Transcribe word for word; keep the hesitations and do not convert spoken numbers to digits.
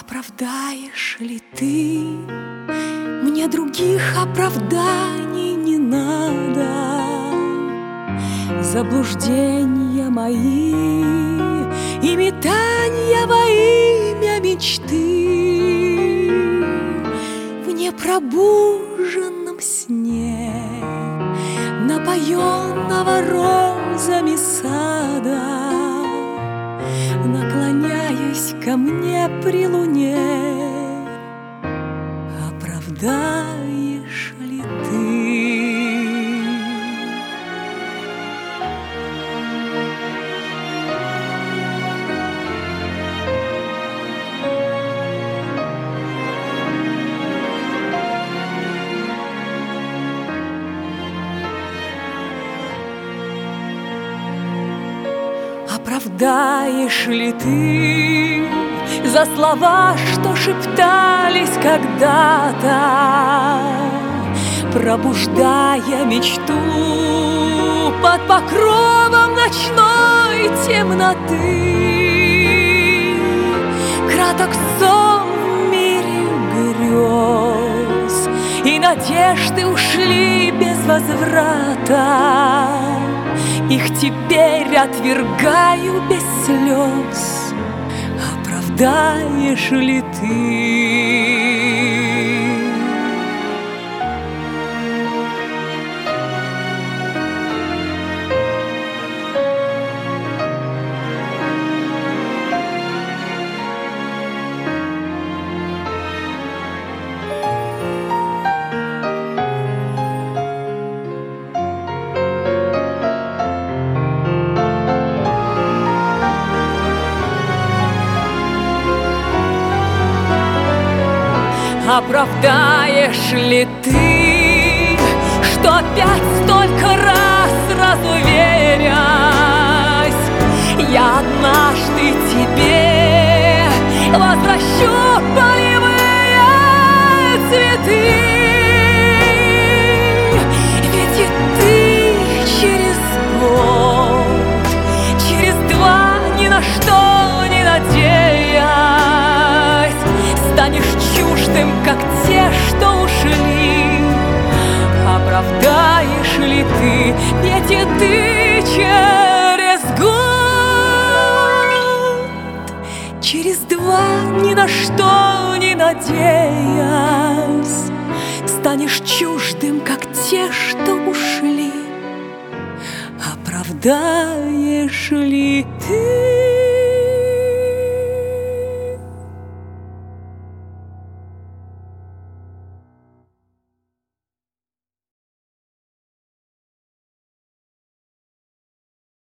Оправдаешь ли ты? Мне других оправданий не надо. Заблуждения мои и метанья во имя мечты в непробуженном сне, напоенного розами сада, наклоняясь ко мне при луне, оправдаешь ли ты? Оправдаешь ли ты за слова, что шептались когда-то, пробуждая мечту под покровом ночной темноты? Краток сон в мире грез, и надежды ушли без возврата. Их теперь отвергаю без слез. Оправдаешь ли ты? Оправдаешь ли ты, что опять столько раз разуверясь, я однажды тебе возвращу полевые цветы? Ведь и ты через год, через два, ни на что не надеясь, станешь чуждым, как те, что ушли. Оправдаешь ли ты? Ведь и ты через год, через два, ни на что не надеясь, станешь чуждым, как те, что ушли. Оправдаешь ли ты?